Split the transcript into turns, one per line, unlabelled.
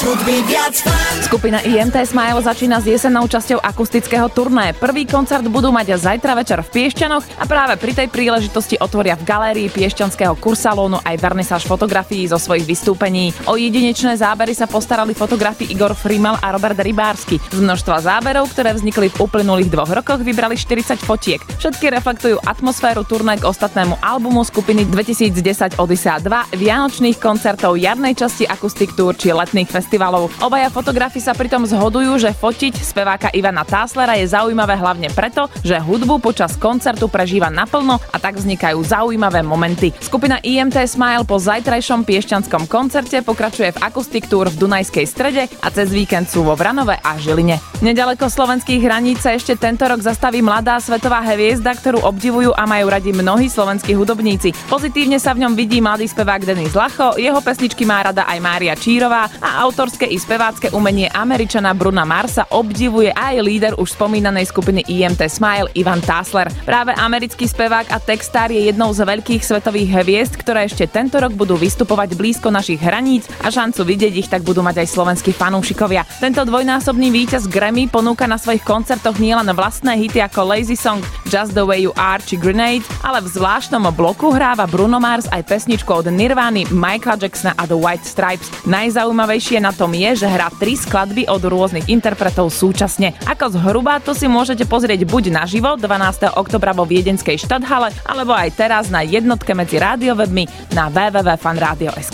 hudby viac fan.
Skupina IMT Smile začína s jesennou časťou akustického turné. Prvý koncert budú mať zajtra večer v Piešťanoch a práve pri tej príležitosti otvoria v galérii Piešťanského kursalónu aj vernisáž fotografií zo svojich vystúpení. O jedinečné zábery sa postarali fotografi Igor Frimel a Robert Rybársky. Z množstva záberov, ktoré vznikli v uplynulých 2 rokoch, vybrali 40 fotiek. Všetky reflektujú atmosféru turné k ostatnému albumu skupiny 2010 Odyssea 2, vianočných koncertov, jarnej časti Acoustic Tour či letných festivalov. Obaja fotografi sa pritom zhodujú, že fotiť speváka Ivana Táslera je zaujímavé hlavne preto, že hudbu počas koncertu prežíva naplno a tak vznikajú zaujímavé momenty. Skupina IMT Smile po zajtrajšom piešťanskom koncerte pokračuje v Acoustic Tour v Dunajskej Strede a cez víkend sú vo Vranove a Žiline. Nedaleko slovenských hraníc sa ešte tento rok zastaví mladá svetová hviezda, ktorú obdivujú a majú radi mnohí slovenskí hudobníci. Pozitívne sa v ňom vidí mladý spevák Denis Lacho, jeho pesničky má rada aj Mária Čírová a autorské i spevácké umenie Američana Bruna Marsa obdivuje aj líder už spomínanej skupiny IMT Smile Ivan Tásler. Práve americký spevák a textár je jednou z veľkých svetových hviezd, ktoré ešte tento rok budú vystupovať blízko našich hraníc a šancu vidieť ich tak budú mať aj slovenskí fanúšikovia. Tento dvojnásobný víťaz Grammy ponúka na svojich koncertoch nielen vlastné hity ako Lazy Song, Just the Way You Are či Grenade, ale v zvláštnom bloku hráva Bruno Mars aj pesničku od Nirvány, Michaela Jacksona a The White Stripes. Najzaujímavejšie na tom je, že hrá 3 skladby od rôznych interpretov súčasne. Ako zhruba to si môžete pozrieť buď naživo 12. októbra vo viedenskej Stadthalle, alebo aj teraz na jednotke medzi rádiowebmi na www.fanradio.sk.